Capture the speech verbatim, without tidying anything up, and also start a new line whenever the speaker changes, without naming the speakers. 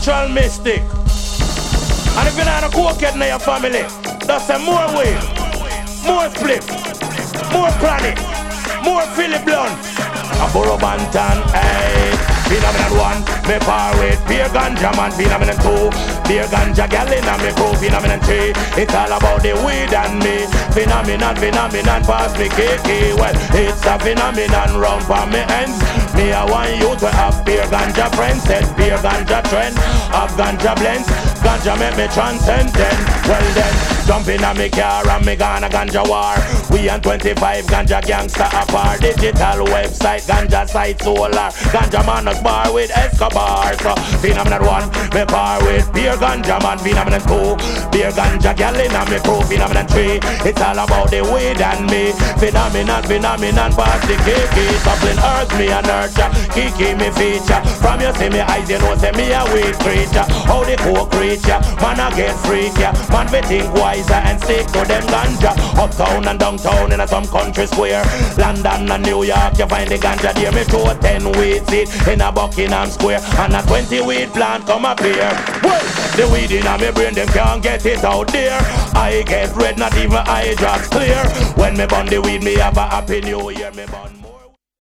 natural mystic. And if you're not a cokehead in your family, that's say more weed, more split, more chronic, more Philip Blunt. A Burro Banton, hey. Phenomenon one, me par with beer ganja man. Phenomenon two, beer ganja gal in me crew. Phenomenon three, it's all about the weed and me. Phenomenon, phenomenon pass me kiki. Well, it's a phenomenon round for me ends. Me I want you to have beer ganja friends. Said beer ganja trend, have ganja blends. Ganja make me transcendent. Well then, jump in a me car and me gonna ganja war. We and twenty-five ganja gangsta apart. Digital website, ganja site solar. Ganja man us bar with Escobar. So phenomenon one, me bar with beer ganja man. Phenomenon two, beer ganja gal in a me crew. Phenomenon three, it's all about the weed and me. Phenomenon, phenomenon pass the kiki. Suppling earth me a nurture, kiki me feature. From you see me eyes you know say me a weed creature. How the coke creature, man I get freak ya. Man we think wiser and stick to them ganja. Uptown and downtown in a some country square. London and New York you find the ganja there. Me throw ten weed seed in a Buckingham Square. And a twenty weed plant come up here. Well, the weed in a me brain them can't get it out there. I get red not even eye drops clear. When me burn the weed me have a happy new year. Me burn more.